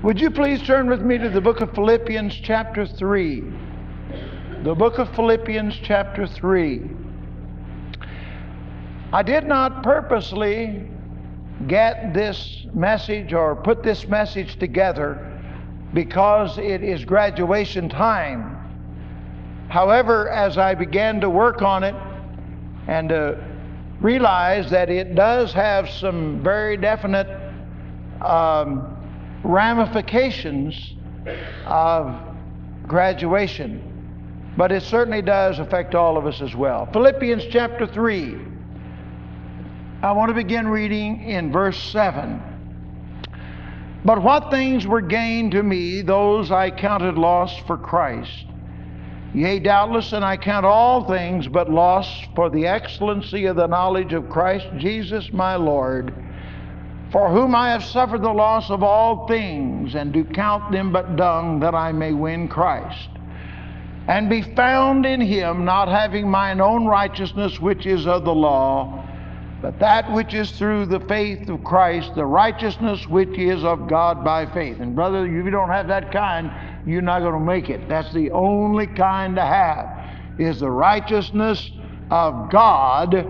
Would you please turn with me to the book of Philippians chapter 3. The book of Philippians chapter 3. I did not purposely get this message or put this message together because it is graduation time. However, as I began to work on it and to realize that it does have some very definite ramifications of graduation, but it certainly does affect all of us as well. Philippians chapter 3. I want to begin reading in verse 7. But what things were gained to me, those I counted loss for Christ. Yea, doubtless, and I count all things but loss for the excellency of the knowledge of Christ Jesus my Lord, for whom I have suffered the loss of all things, and do count them but dung, that I may win Christ, and be found in him, not having mine own righteousness which is of the law, but that which is through the faith of Christ, the righteousness which is of God by faith. And brother, if you don't have that kind, you're not going to make it. That's the only kind to have, is the righteousness of God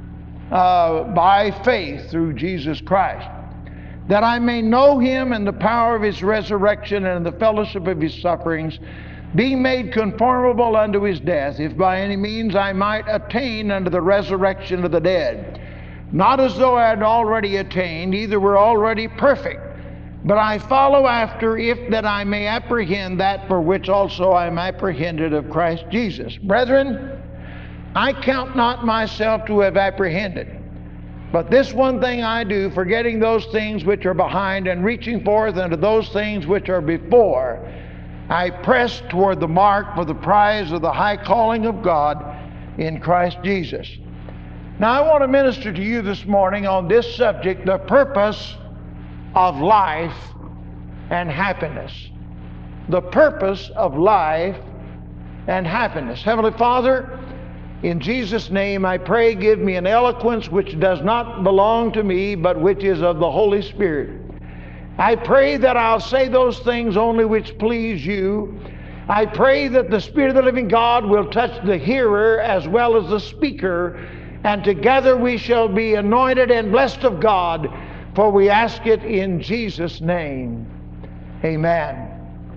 by faith through Jesus Christ, that I may know him and the power of his resurrection and the fellowship of his sufferings, being made conformable unto his death, if by any means I might attain unto the resurrection of the dead. Not as though I had already attained, either were already perfect, but I follow after, if that I may apprehend that for which also I am apprehended of Christ Jesus. Brethren, I count not myself to have apprehended, but this one thing I do, forgetting those things which are behind and reaching forth unto those things which are before, I press toward the mark for the prize of the high calling of God in Christ Jesus. Now I want to minister to you this morning on this subject, the purpose of life and happiness. The purpose of life and happiness. Heavenly Father, in Jesus' name I pray, give me an eloquence which does not belong to me, but which is of the Holy Spirit. I pray that I'll say those things only which please you. I pray that the Spirit of the living God will touch the hearer as well as the speaker, and together we shall be anointed and blessed of God, for we ask it in Jesus' name. Amen.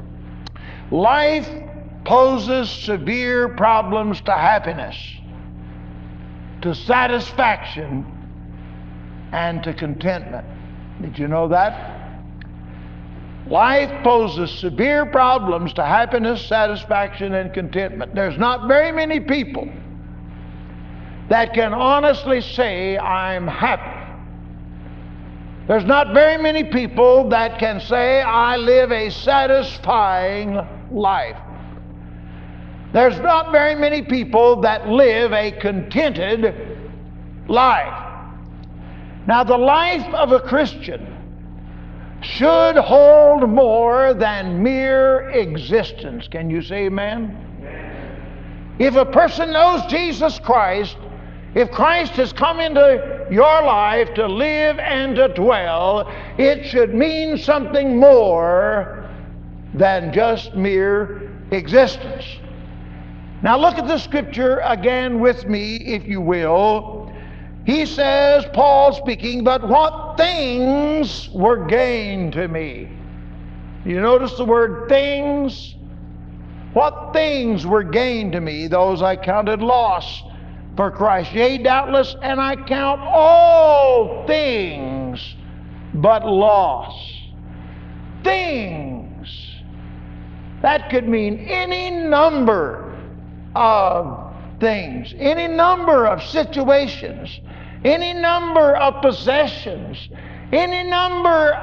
Life poses severe problems to happiness, to satisfaction, and to contentment. Did you know that? Life poses severe problems to happiness, satisfaction, and contentment. There's not very many people that can honestly say, I'm happy. There's not very many people that can say, I live a satisfying life. There's not very many people that live a contented life. Now, the life of a Christian should hold more than mere existence. Can you say amen? Amen. If a person knows Jesus Christ, if Christ has come into your life to live and to dwell, it should mean something more than just mere existence. Now look at the scripture again with me, if you will. He says, Paul speaking, but what things were gained to me? You notice the word things? What things were gained to me? Those I counted loss for Christ. Yea, doubtless, and I count all things but loss. Things. That could mean any number of things, any number of situations, any number of possessions, any number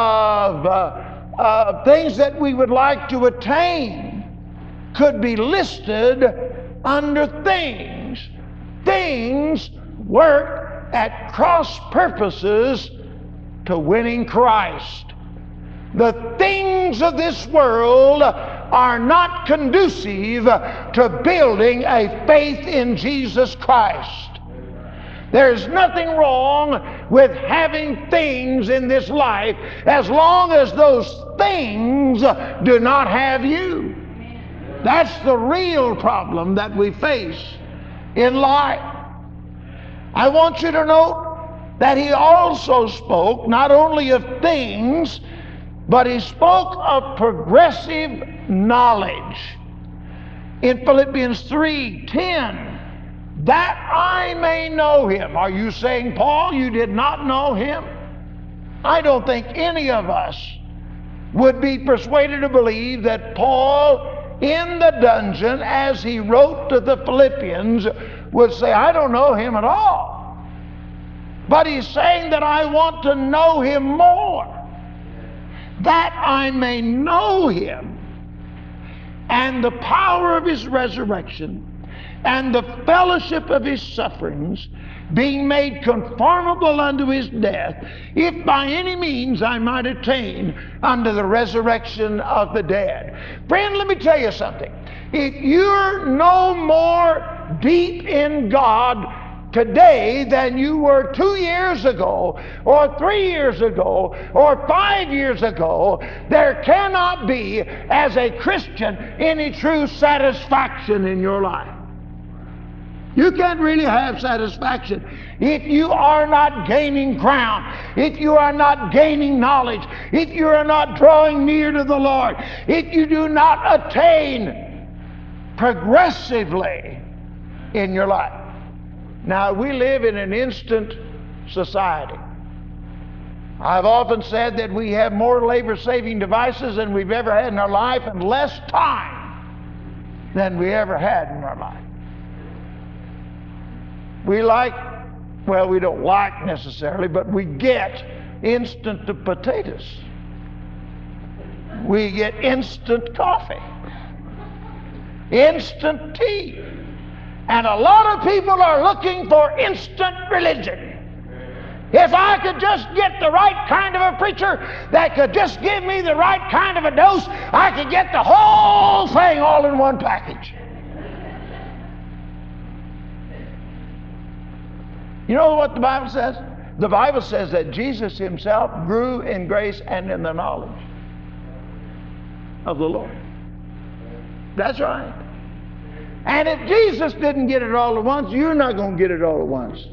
of things that we would like to attain could be listed under things. Things work at cross purposes to winning Christ. The things of this world are not conducive to building a faith in Jesus Christ. There's nothing wrong with having things in this life as long as those things do not have you. That's the real problem that we face in life. I want you to note that he also spoke not only of things, but he spoke of progressive knowledge. In Philippians 3:10, that I may know him. Are you saying, Paul, you did not know him? I don't think any of us would be persuaded to believe that Paul in the dungeon, as he wrote to the Philippians, would say, I don't know him at all. But he's saying that I want to know him more, that I may know him and the power of his resurrection and the fellowship of his sufferings, being made conformable unto his death, if by any means I might attain unto the resurrection of the dead. Friend, let me tell you something. If you're no more deep in God today than you were 2 years ago, or 3 years ago, or 5 years ago, there cannot be, as a Christian, any true satisfaction in your life. You can't really have satisfaction if you are not gaining ground, if you are not gaining knowledge, if you are not drawing near to the Lord, if you do not attain progressively in your life. Now, we live in an instant society. I've often said that we have more labor-saving devices than we've ever had in our life, and less time than we ever had in our life. We like, well, we don't like necessarily, but we get instant potatoes. We get instant coffee, instant tea. And a lot of people are looking for instant religion. If I could just get the right kind of a preacher that could just give me the right kind of a dose, I could get the whole thing all in one package. You know what the Bible says? The Bible says that Jesus himself grew in grace and in the knowledge of the Lord. That's right. And if Jesus didn't get it all at once, you're not going to get it all at once.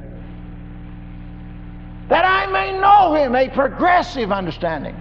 That I may know him, a progressive understanding.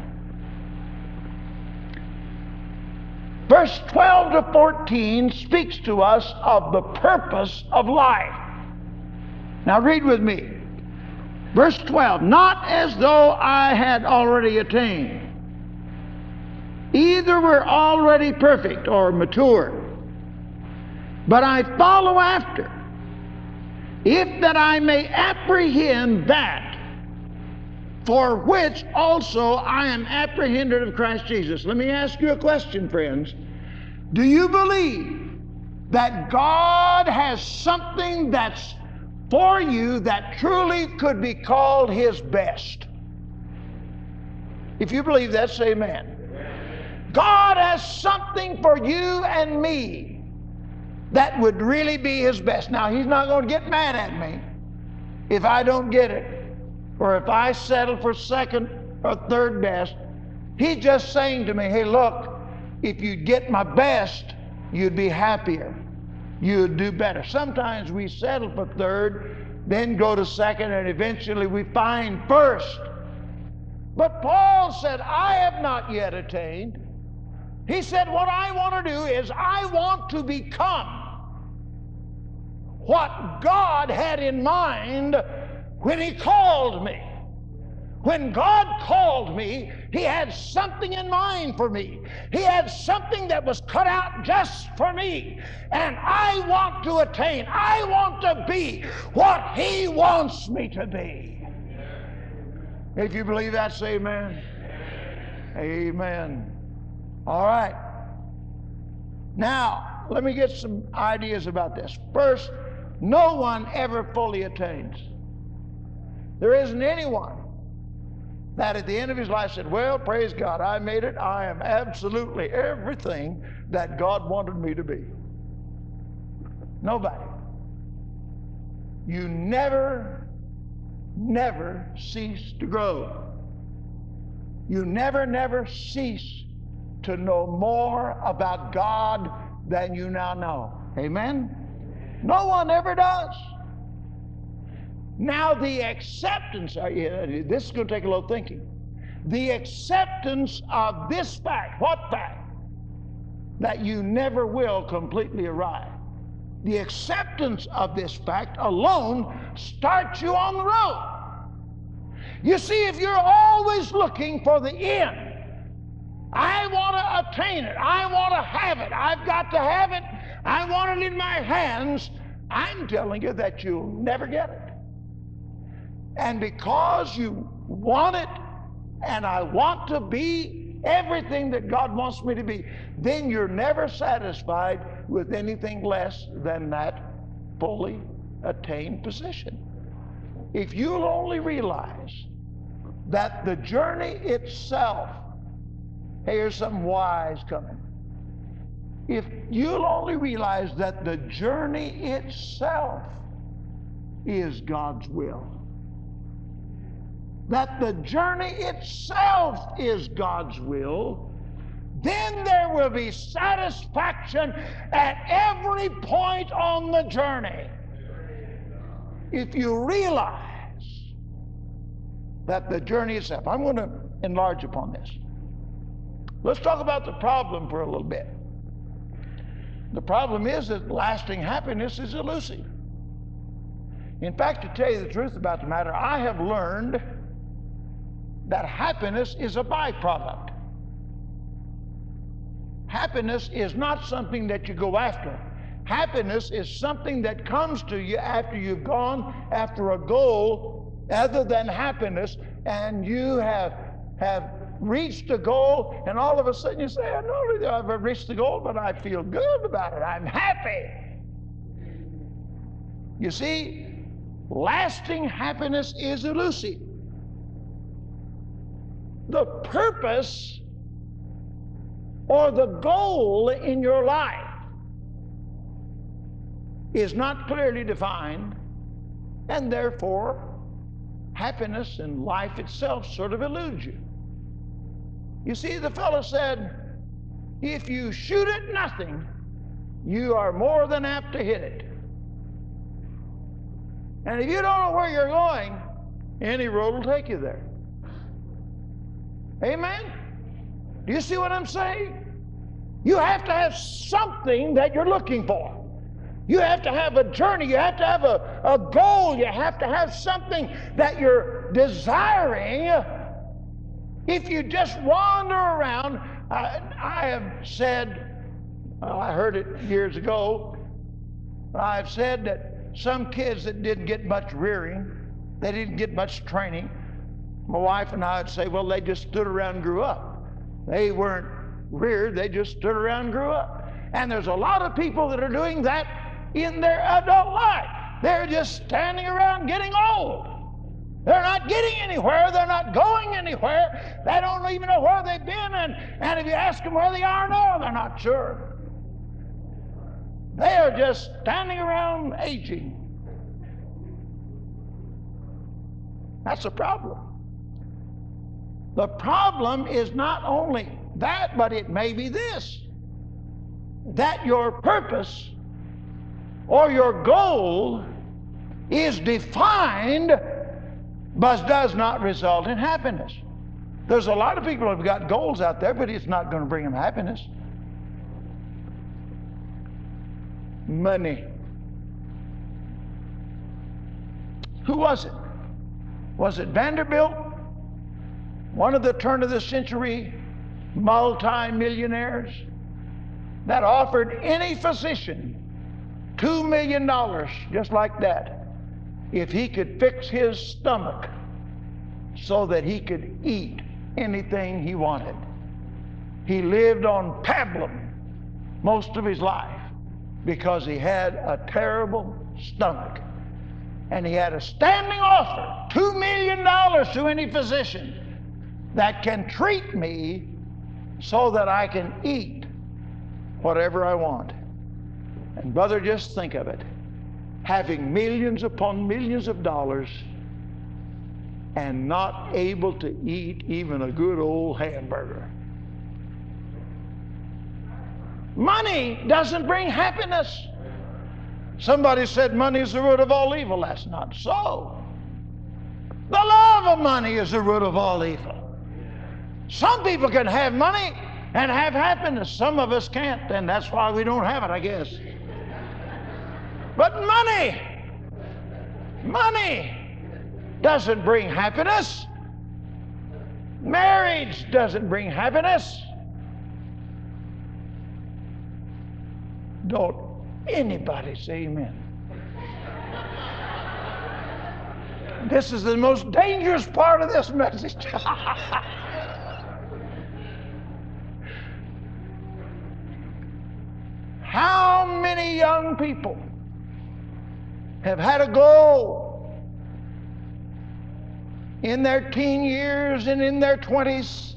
Verse 12 to 14 speaks to us of the purpose of life. Now read with me. Verse 12, not as though I had already attained, either were already perfect or mature, but I follow after, if that I may apprehend that for which also I am apprehended of Christ Jesus. Let me ask you a question, friends. Do you believe that God has something that's for you that truly could be called his best? If you believe that, say amen. God has something for you and me that would really be his best. Now, he's not going to get mad at me if I don't get it, or if I settle for second or third best. He's just saying to me, hey, look, if you'd get my best, you'd be happier. You'd do better. Sometimes we settle for third, then go to second, and eventually we find first. But Paul said, I have not yet attained. He said, what I want to do is I want to become what God had in mind when he called me. When God called me, he had something in mind for me. He had something that was cut out just for me. And I want to attain, I want to be what he wants me to be. If you believe that, say amen. Amen. All right. Now, let me get some ideas about this. First, no one ever fully attains. There isn't anyone that at the end of his life said, well, praise God, I made it. I am absolutely everything that God wanted me to be. Nobody. You never never cease to grow. You never cease to know more about God than you now know. Amen? No one ever does. Now the acceptance, this is going to take a little thinking. The acceptance of this fact, what fact? That you never will completely arrive. The acceptance of this fact alone starts you on the road. You see, if you're always looking for the end, I want to attain it, I want to have it, I've got to have it, I want it in my hands, I'm telling you that you'll never get it. And because you want it, and I want to be everything that God wants me to be, then you're never satisfied with anything less than that fully attained position. If you'll only realize that the journey itself, here's some wise coming. If you'll only realize that the journey itself is God's will, that the journey itself is God's will, then there will be satisfaction at every point on the journey. If you realize that the journey itself, I'm going to enlarge upon this. Let's talk about the problem for a little bit. The problem is that lasting happiness is elusive. In fact, to tell you the truth about the matter, I have learned that happiness is a byproduct. Happiness is not something that you go after. Happiness is something that comes to you after you've gone after a goal other than happiness, and you have reached the goal, and all of a sudden you say, not only have I reached the goal, but I feel good about it. I'm happy. You see, lasting happiness is elusive. The purpose or the goal in your life is not clearly defined, and therefore happiness and life itself sort of eludes you. You see, the fellow said, if you shoot at nothing, you are more than apt to hit it. And if you don't know where you're going, any road will take you there. Amen? Do you see what I'm saying? You have to have something that you're looking for. You have to have a journey. You have to have a goal. You have to have something that you're desiring. If you just wander around, I have said, I heard it years ago, I've said that some kids that didn't get much rearing, they didn't get much training, my wife and I would say, well, they just stood around and grew up. They weren't reared, they just stood around and grew up. And there's a lot of people that are doing that in their adult life. They're just standing around getting old. They're not getting anywhere. They're not going anywhere. They don't even know where they've been. And if you ask them where they are now, they're not sure. They are just standing around aging. That's the problem. The problem is not only that, but it may be this, that your purpose or your goal is defined but does not result in happiness. There's a lot of people who have got goals out there, but it's not going to bring them happiness. Money. Who was it? Was it Vanderbilt? One of the turn of the century multi-millionaires that offered any physician $2 million just like that if he could fix his stomach so that he could eat anything he wanted. He lived on pablum most of his life because he had a terrible stomach. And he had a standing offer, $2 million to any physician that can treat me so that I can eat whatever I want. And brother, just think of it. Having millions upon millions of dollars and not able to eat even a good old hamburger. Money doesn't bring happiness. Somebody said money is the root of all evil. That's not so. The love of money is the root of all evil. Some people can have money and have happiness. Some of us can't, and that's why we don't have it, I guess. But money doesn't bring happiness. Marriage doesn't bring happiness. Don't anybody say amen. This is the most dangerous part of this message. How many young people have had a goal in their teen years and in their 20s,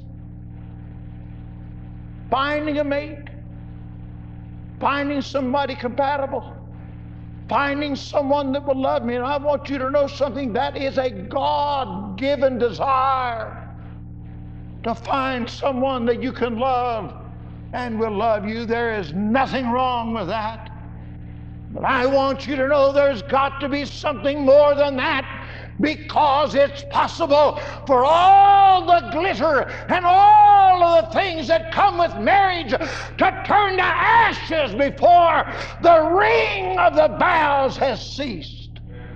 finding a mate, finding somebody compatible, finding someone that will love me? And I want you to know something. That is a God-given desire, to find someone that you can love and will love you. There is nothing wrong with that. But I want you to know there's got to be something more than that, because it's possible for all the glitter and all of the things that come with marriage to turn to ashes before the ring of the vows has ceased.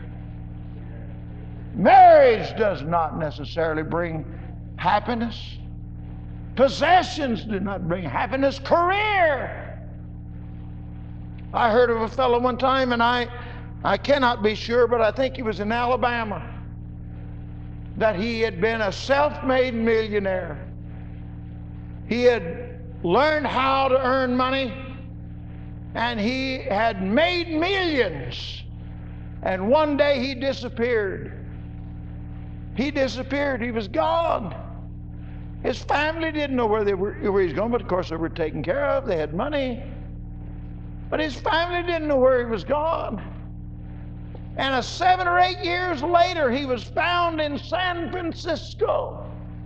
Marriage does not necessarily bring happiness. Possessions do not bring happiness. Career. I heard of a fellow one time, and I cannot be sure, but I think he was in Alabama, that he had been a self-made millionaire. He had learned how to earn money, and he had made millions. And one day he disappeared. He disappeared. He was gone. His family didn't know where he was going, but of course they were taken care of. They had money. But his family didn't know where he was gone. And 7 or 8 years later, he was found in San Francisco.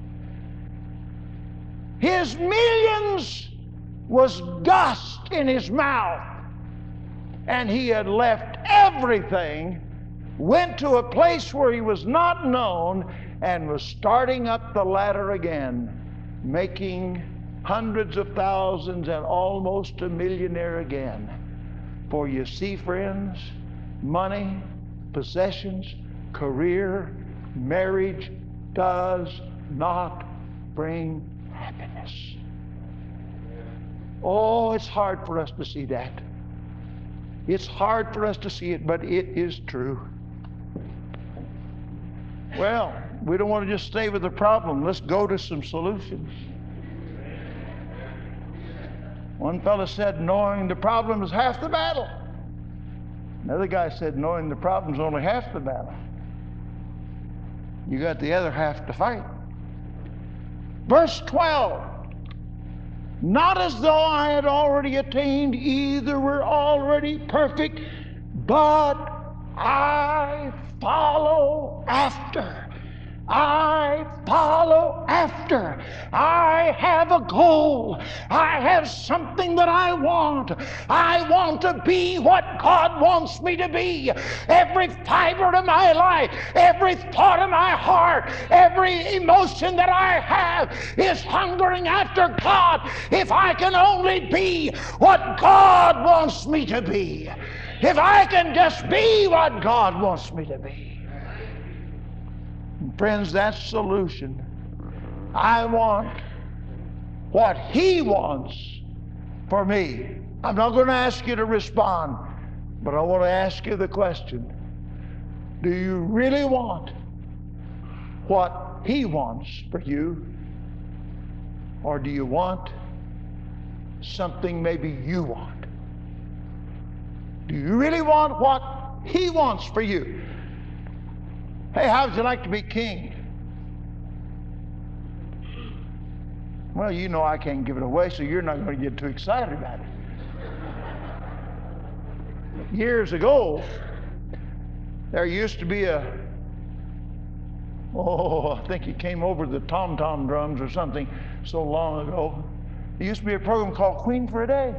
His millions was dust in his mouth. And he had left everything, went to a place where he was not known, and was starting up the ladder again, making hundreds of thousands and almost a millionaire again. For you see, friends, money, possessions, career, marriage does not bring happiness. Oh, it's hard for us to see that. It's hard for us to see it, but it is true. Well, we don't want to just stay with the problem. Let's go to some solutions. One fellow said, knowing the problem is half the battle. Another guy said, knowing the problem is only half the battle. You got the other half to fight. Verse 12. Not as though I had already attained, either were already perfect, but I follow after. I follow after. I have a goal. I have something that I want. I want to be what God wants me to be. Every fiber of my life, every thought of my heart, every emotion that I have is hungering after God. If I can only be what God wants me to be. If I can just be what God wants me to be. Friends, that's the solution. I want what He wants for me. I'm not going to ask you to respond, but I want to ask you the question. Do you really want what He wants for you? Or do you want something maybe you want? Do you really want what He wants for you? Hey, how would you like to be king? Well, you know I can't give it away, so you're not going to get too excited about it. Years ago, there used to be a Oh, I think he came over the tom-tom drums or something so long ago. There used to be a program called Queen for a Day.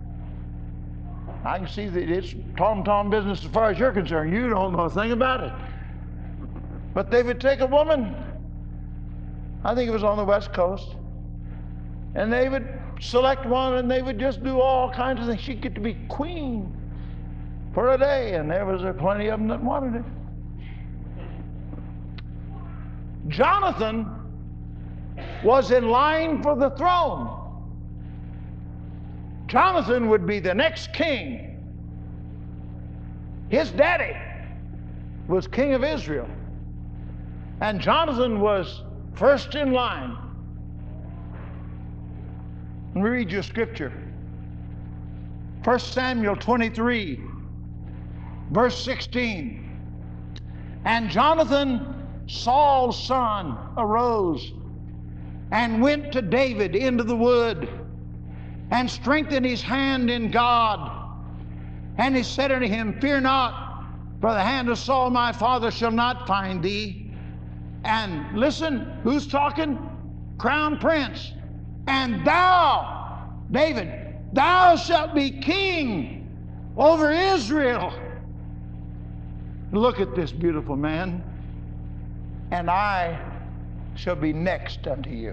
I can see that it's tom-tom business as far as you're concerned. You don't know a thing about it. But they would take a woman, I think it was on the West Coast, and they would select one and they would just do all kinds of things. She'd get to be queen for a day, and there was plenty of them that wanted it. Jonathan was in line for the throne. Jonathan would be the next king. His daddy was king of Israel, and Jonathan was first in line. Let me read you a scripture. 1 Samuel 23, verse 16. And Jonathan, Saul's son, arose and went to David into the wood and strengthened his hand in God. And he said unto him, Fear not, for the hand of Saul my father shall not find thee. And listen, who's talking? Crown Prince. And thou, David, thou shalt be king over Israel. Look at this beautiful man. And I shall be next unto you.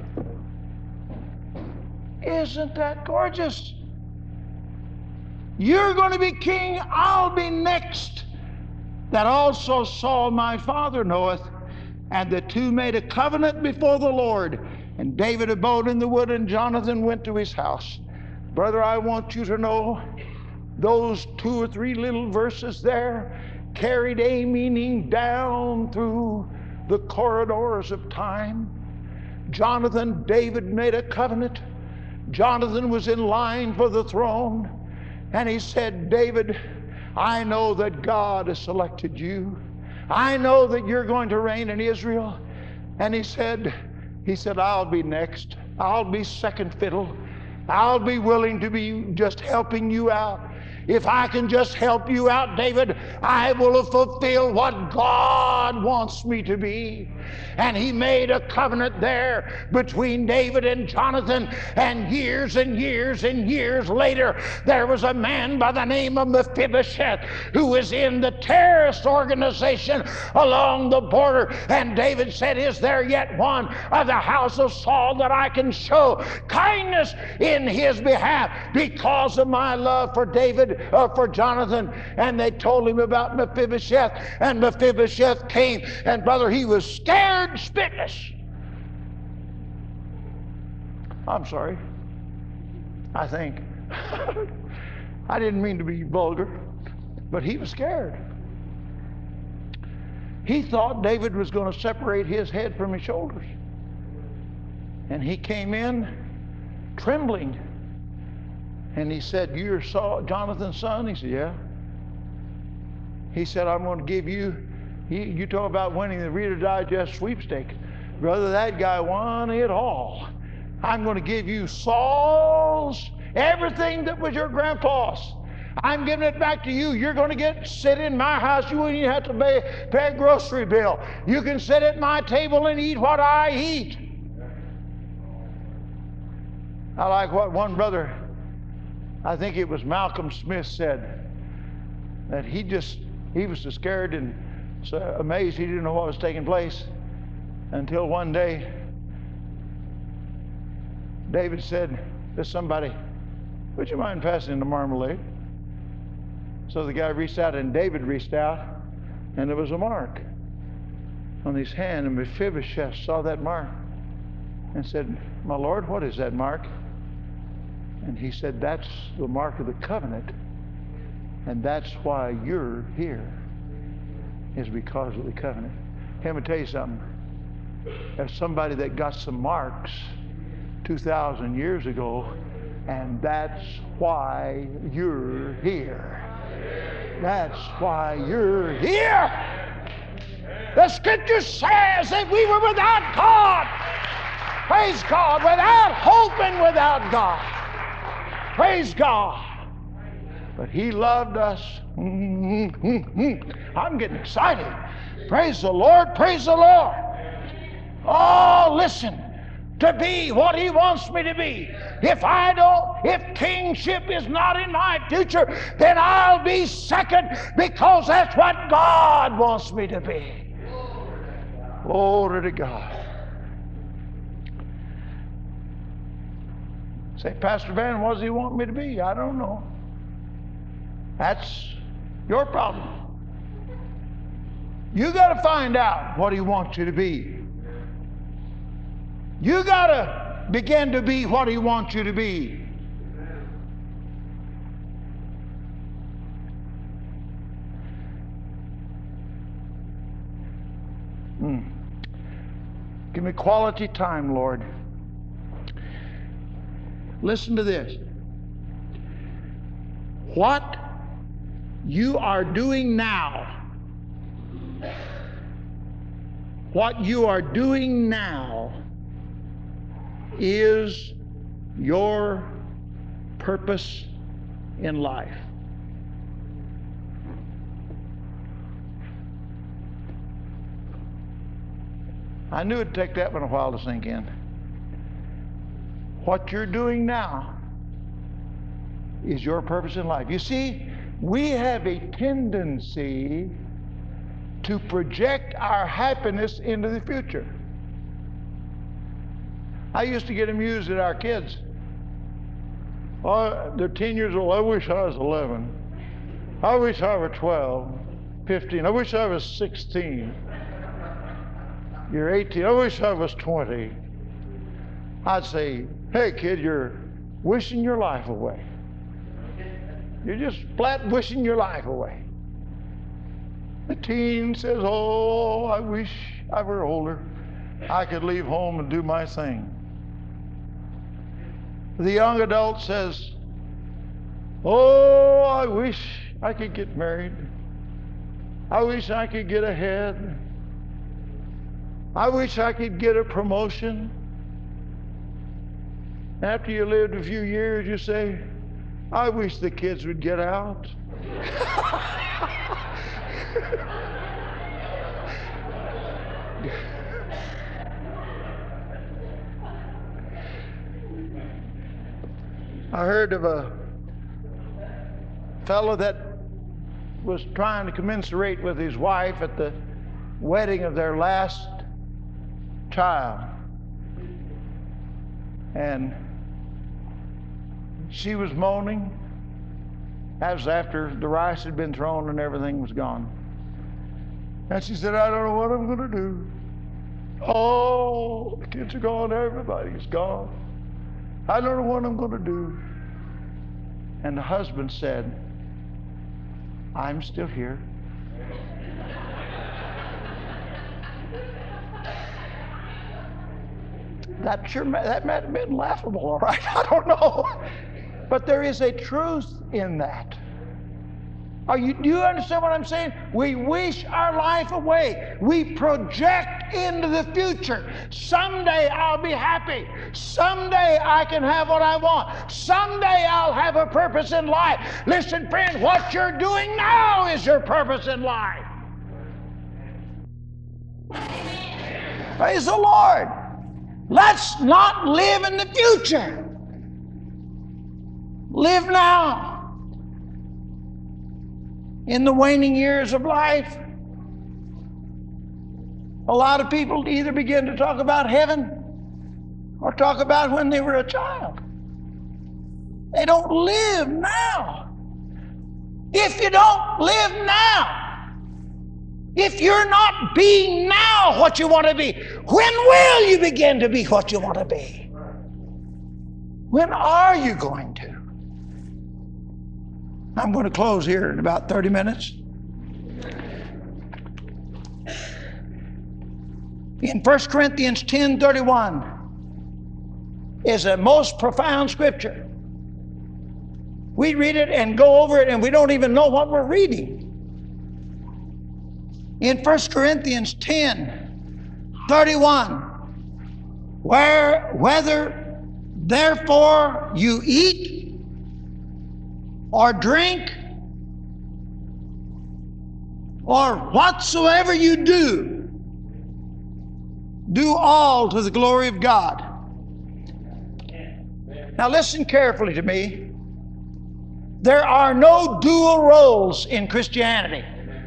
Isn't that gorgeous? You're going to be king, I'll be next. That also Saul my father knoweth. And the two made a covenant before the Lord. And David abode in the wood, and Jonathan went to his house. Brother, I want you to know those 2 or 3 little verses there carried a meaning down through the corridors of time. Jonathan, David made a covenant. Jonathan was in line for the throne, and he said, David, I know that God has selected you. I know that you're going to reign in Israel. And he said, I'll be next. I'll be second fiddle. I'll be willing to be just helping you out. If I can just help you out, David, I will fulfill what God wants me to be. And he made a covenant there between David and Jonathan. And years and years and years later, there was a man by the name of Mephibosheth who was in the terrorist organization along the border. And David said, Is there yet one of the house of Saul that I can show kindness in his behalf because of my love for David, for Jonathan? And they told him about Mephibosheth, and Mephibosheth came, and brother, he was scared spitless. I'm sorry. I think. I didn't mean to be vulgar, but he was scared. He thought David was going to separate his head from his shoulders. And he came in trembling. And he said, You're Jonathan's son? He said, Yeah. He said, I'm going to give you, you talk about winning the Reader Digest sweepstakes. Brother, that guy won it all. I'm going to give you Saul's, everything that was your grandpa's. I'm giving it back to you. You're going to sit in my house. You won't even have to pay a grocery bill. You can sit at my table and eat what I eat. I like what one brother, I think it was Malcolm Smith, said, that he was so scared and so amazed he didn't know what was taking place until one day David said to somebody, Would you mind passing the marmalade? So the guy reached out, and David reached out, and there was a mark on his hand, and Mephibosheth saw that mark and said, My Lord, what is that mark? And he said, That's the mark of the covenant, and that's why you're here, is because of the covenant. Let me tell you something. There's somebody that got some marks 2,000 years ago, and that's why you're here. That's why you're here. The scripture says that we were without God. Praise God. Without hope and without God. Praise God. But he loved us. I'm getting excited. Praise the Lord. Praise the Lord. Oh, listen, to be what He wants me to be. If kingship is not in my future, then I'll be second, because that's what God wants me to be. Glory to God. Say, Pastor Van, what does He want me to be? I don't know. That's your problem. You got to find out what He wants you to be. You got to begin to be what He wants you to be. Give me quality time, Lord. Listen to this. What you are doing now, what you are doing now is your purpose in life. I knew it'd take that one a while to sink in. What you're doing now is your purpose in life. You see, we have a tendency to project our happiness into the future. I used to get amused at our kids. Oh, they're 10 years old. I wish I was 11. I wish I were 12, 15. I wish I was 16. You're 18. I wish I was 20. I'd say, hey, kid, you're wishing your life away. You're just flat wishing your life away. The teen says, oh, I wish I were older. I could leave home and do my thing. The young adult says, oh, I wish I could get married. I wish I could get ahead. I wish I could get a promotion. After you lived a few years, you say, I wish the kids would get out. I heard of a fellow that was trying to commiserate with his wife at the wedding of their last child. And she was moaning. That was after the rice had been thrown and everything was gone. And she said, I don't know what I'm going to do. Oh, the kids are gone. Everybody's gone. I don't know what I'm going to do. And the husband said, I'm still here. That might have been laughable, all right? I don't know. But there is a truth in that. Do you understand what I'm saying? We wish our life away. We project into the future. Someday I'll be happy. Someday I can have what I want. Someday I'll have a purpose in life. Listen, friend, what you're doing now is your purpose in life. Praise the Lord. Let's not live in the future. Live now. In the waning years of life, a lot of people either begin to talk about heaven or talk about when they were a child. They don't live now. If you don't live now, if you're not being now what you want to be, when will you begin to be what you want to be? When are you going to? I'm going to close here in about 30 minutes. In 1 Corinthians 10:31 is a most profound scripture. We read it and go over it and we don't even know what we're reading. In 1 Corinthians 10:31, whether therefore you eat or drink, or whatsoever you do, Do all to the glory of God. Now listen carefully to me. There are no dual roles in Christianity.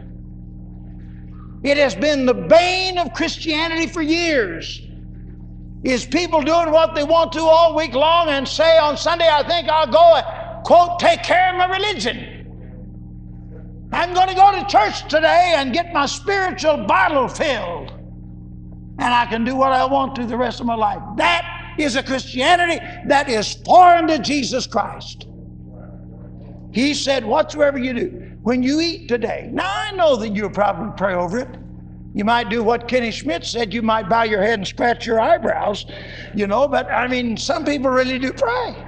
It has been the bane of Christianity for years. Is people doing what they want to all week long and say on Sunday, I think I'll go and, quote, take care of my religion. I'm going to go to church today and get my spiritual bottle filled. And I can do what I want to the rest of my life. That is a Christianity that is foreign to Jesus Christ. He said, whatsoever you do, when you eat today. Now, I know that you'll probably pray over it. You might do what Kenny Schmidt said. You might bow your head and scratch your eyebrows, you know, but I mean, some people really do pray.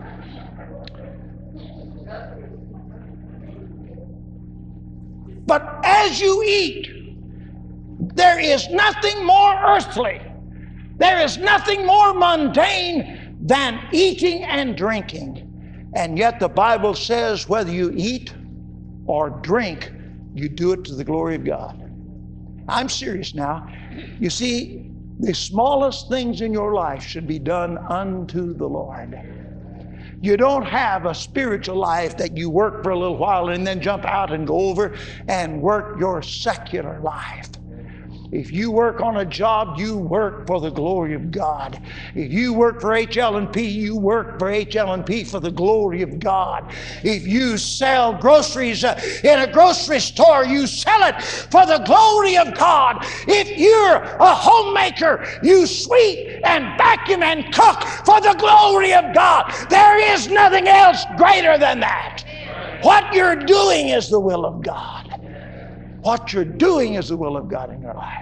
But as you eat, there is nothing more earthly, there is nothing more mundane than eating and drinking. And yet the Bible says whether you eat or drink, you do it to the glory of God. I'm serious now. You see, the smallest things in your life should be done unto the Lord. You don't have a spiritual life that you work for a little while and then jump out and go over and work your secular life. If you work on a job, you work for the glory of God. If you work for HL&P, you work for HL&P for the glory of God. If you sell groceries in a grocery store, you sell it for the glory of God. If you're a homemaker, you sweep and vacuum and cook for the glory of God. There is nothing else greater than that. What you're doing is the will of God. What you're doing is the will of God in your life.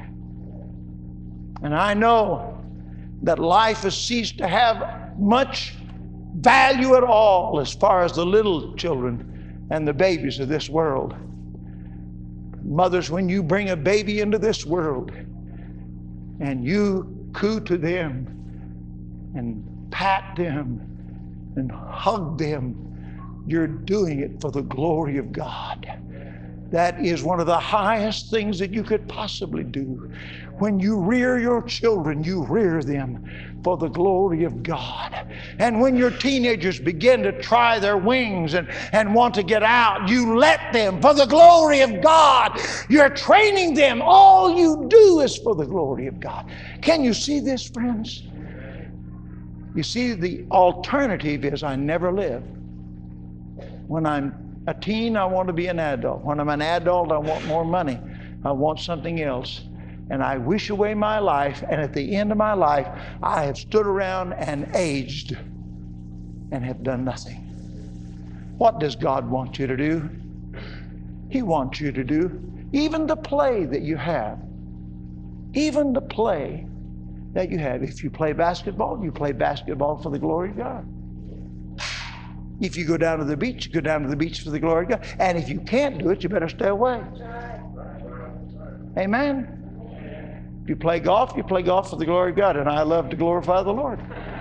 And I know that life has ceased to have much value at all as far as the little children and the babies of this world. Mothers, when you bring a baby into this world and you coo to them and pat them and hug them, you're doing it for the glory of God. That is one of the highest things that you could possibly do. When you rear your children, you rear them for the glory of God. And when your teenagers begin to try their wings and want to get out, you let them for the glory of God. You're training them. All you do is for the glory of God. Can you see this, friends? You see, the alternative is I never live. When I'm a teen, I want to be an adult. When I'm an adult, I want more money. I want something else. And I wish away my life, and at the end of my life, I have stood around and aged and have done nothing. What does God want you to do? He wants you to do even the play that you have. Even the play that you have. If you play basketball, you play basketball for the glory of God. If you go down to the beach, you go down to the beach for the glory of God. And if you can't do it, you better stay away. Amen. If you play golf for the glory of God. And I love to glorify the Lord.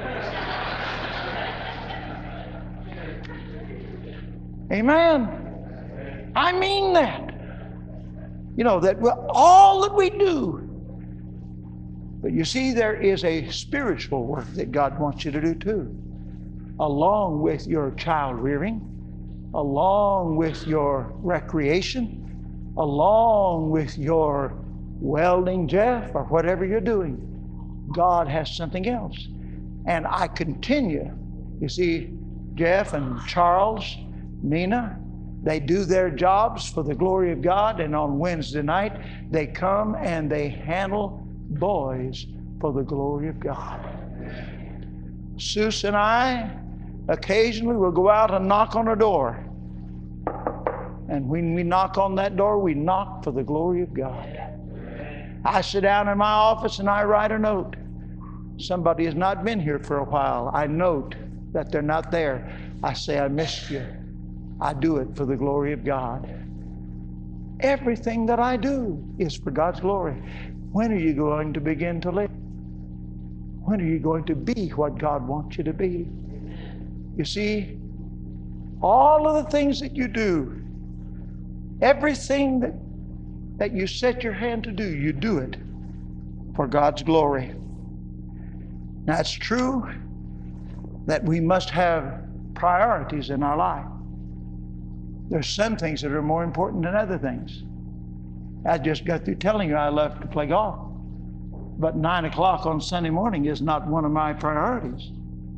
Amen. I mean that. You know, that all that we do. But you see, there is a spiritual work that God wants you to do too. Along with your child rearing, along with your recreation, along with your welding, Jeff, or whatever you're doing, God has something else. And I continue. You see, Jeff and Charles, Nina, they do their jobs for the glory of God, and on Wednesday night they come and they handle boys for the glory of God. Seuss and I occasionally will go out and knock on a door. And when we knock on that door, we knock for the glory of God. I sit down in my office and I write a note. Somebody has not been here for a while. I note that they're not there. I say, I missed you. I do it for the glory of God. Everything that I do is for God's glory. When are you going to begin to live? When are you going to be what God wants you to be? You see, all of the things that you do, everything that you set your hand to do, you do it for God's glory. Now, it's true that we must have priorities in our life. There's some things that are more important than other things. I just got through telling you I love to play golf. But 9 o'clock on Sunday morning is not one of my priorities.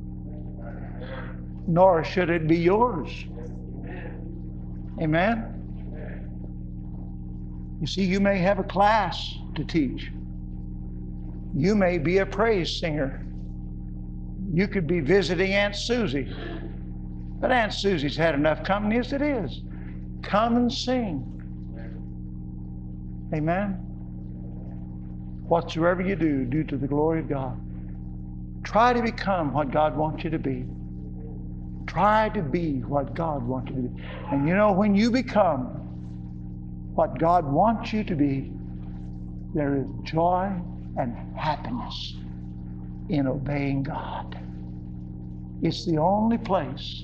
Nor should it be yours. Amen? You see, you may have a class to teach. You may be a praise singer. You could be visiting Aunt Susie. But Aunt Susie's had enough company as it is. Come and sing. Amen? Whatsoever you do, do to the glory of God. Try to become what God wants you to be. Try to be what God wants you to be. And you know, when you become what God wants you to be, there is joy and happiness in obeying God. It's the only place.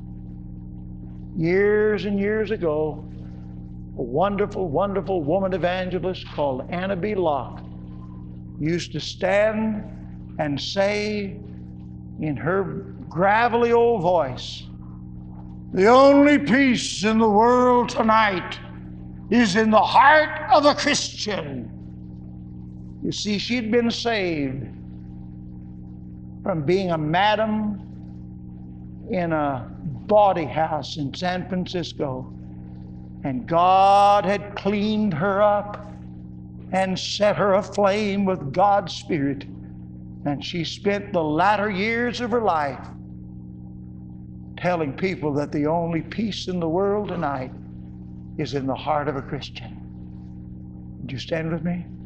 Years and years ago, a wonderful, wonderful woman evangelist called Anna B. Locke used to stand and say in her gravelly old voice, "The only peace in the world tonight is in the heart of a Christian." You see, she'd been saved from being a madam in a bawdy house in San Francisco. And God had cleaned her up and set her aflame with God's Spirit. And she spent the latter years of her life telling people that the only peace in the world tonight is in the heart of a Christian. Would you stand with me?